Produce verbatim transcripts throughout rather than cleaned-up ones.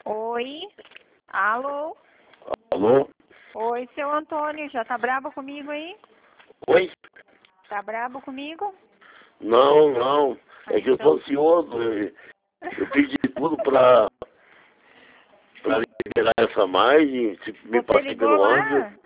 Oi? Alô? Alô? Oi, seu Antônio, já tá bravo comigo aí? Oi? Tá bravo comigo? Não, não. Ah, É que eu então. tô ansioso. Eu eu pedi tudo pra, pra liberar essa margem. Se me Você passei ligou pelo Andrew. lá?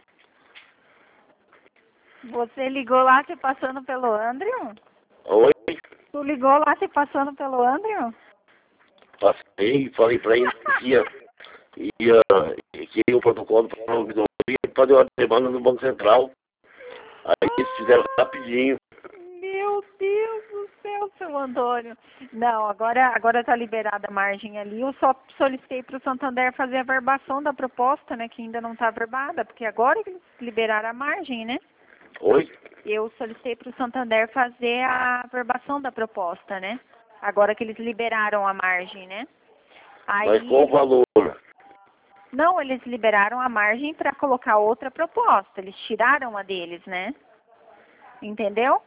Você ligou lá se passando pelo Andrew? Oi? Tu ligou lá se passando pelo Andrew? Passei, falei pra ele que ia, ia, que ia o protocolo para a ouvidoria e fazer uma demanda no Banco Central. Aí eles fizeram rapidinho. Meu Deus do céu, seu Antônio. Não, agora agora tá liberada a margem ali. Eu só solicitei para o Santander fazer a verbação da proposta, né, que ainda não está verbada, porque agora que eles liberaram a margem, né? Oi? Eu solicitei para o Santander fazer a verbação da proposta, né? Agora que eles liberaram a margem, né? Aí, Mas qual o valor? não, eles liberaram a margem para colocar outra proposta. Eles tiraram a deles, né? Entendeu?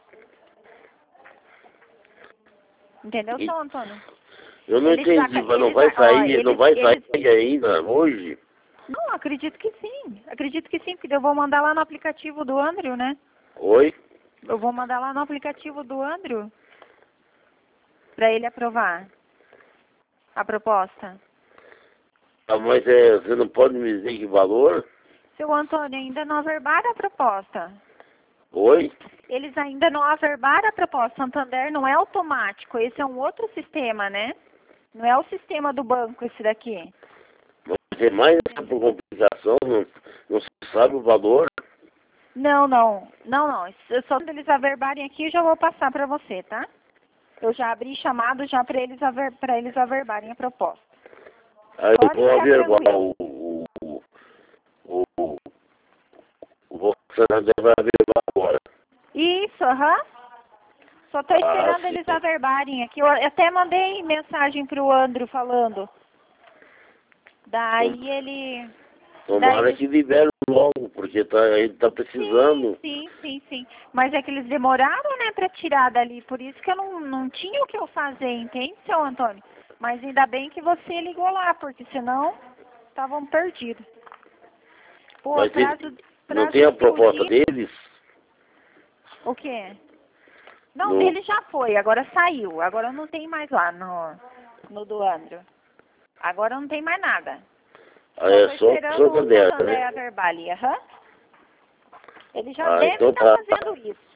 Entendeu, E- seu Antônio? Eu não Eles, entendi, aca- mas não eles, vai ó, sair, não eles, vai eles, sair ainda hoje? não, acredito que sim. Acredito que sim, porque eu vou mandar lá no aplicativo do Andrew, né? Oi? Eu vou mandar lá no aplicativo do Andrew para ele aprovar a proposta. Ah, mas é, você não pode me dizer que valor? Seu Antônio, ainda não averbaram a proposta. Oi? Eles ainda não averbaram a proposta. Santander não é automático, esse é um outro sistema, né? Não é o sistema do banco esse daqui. Mas é mais essa por complicação, não, não se sabe o valor? Não, não, não, não. Isso- Só quando eles averbarem aqui eu já vou passar para você, tá? Eu já abri chamado já para eles, aver, para eles averbarem a proposta. Aí eu Pode vou ficar averbar tranquilo. o, o, o, o, o, o Volkswagen vai averbar agora. Isso, aham. Só tô Ah, esperando eles sim. averbarem aqui. Eu até mandei mensagem pro Andrew falando. Daí ele... Daí Tomara eles... que libere logo, porque tá, ele tá Sim, precisando. sim, sim, sim. Mas é que eles demoraram, né, pra tirar dali. Por isso que eu não, não tinha o que eu fazer, entende, seu Antônio? Mas ainda bem que você ligou lá, porque senão estavam perdidos. Pô, Mas ele, prazo, não prazo tem a de proposta fugir... deles? O quê? Não, No, dele já foi, agora saiu. Agora não tem mais lá no, no do Andrew. Agora não tem mais nada. ah, Só tô é só o esperando o Santander, Santander né? averbalia, aham. Ele já Ah, deve então estar tá. fazendo isso.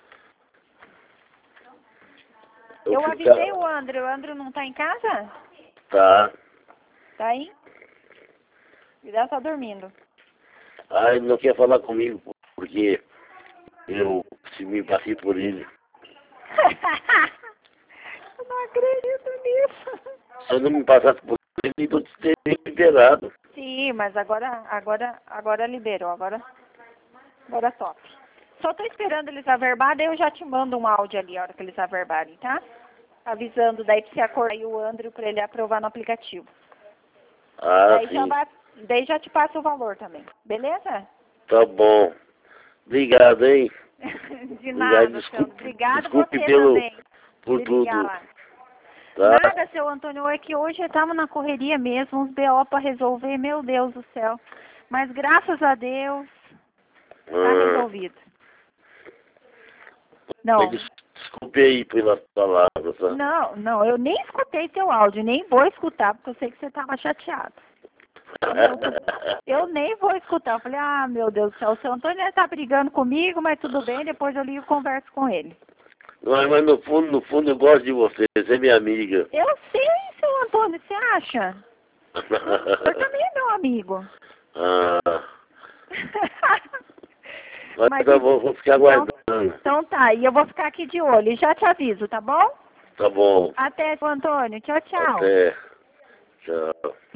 Eu Eu ficar... avisei o Andrew. O Andrew não tá em casa? Tá. Tá aí? Ele deve estar dormindo. Ah, ele não quer falar comigo, porque eu se me passei por ele. Eu não acredito nisso. Se eu não me passasse por ele, então teria liberado. Sim, mas agora, agora, agora liberou. Agora, agora top. Só tô esperando eles averbar, daí eu já te mando um áudio ali a hora que eles averbarem, tá? Avisando, daí pra você acordar aí o Andrew pra ele aprovar no aplicativo. Ah, Daí já sim. vai, daí já te passa o valor também, beleza? Tá bom. Obrigado, hein? De Obrigado, nada, seu. desculpe, Obrigado desculpe você pelo, também. por tudo, Obrigada. tá? Nada, seu Antônio, é que hoje eu tava na correria mesmo, uns B O pra resolver, meu Deus do céu. Mas graças a Deus, tá Ah, resolvido. mas Não, des- desculpe aí pelas palavras, tá? não, não, eu nem escutei teu áudio, nem vou escutar, porque eu sei que você tava chateado. Eu, eu nem vou escutar. Eu falei, ah, meu Deus do céu, o seu Antônio tá brigando comigo, mas tudo bem, depois eu ligo e converso com ele. Mas, mas no fundo, no fundo eu gosto de você, você é minha amiga. Eu sei, seu Antônio, você acha? Você também é meu amigo. Ah, mas Mas tá e- bom, vou ficar então, aguardando. então tá, e eu vou ficar aqui de olho. E já te aviso, tá bom? Tá bom, Até, seu Antônio. Tchau, tchau. até. Tchau.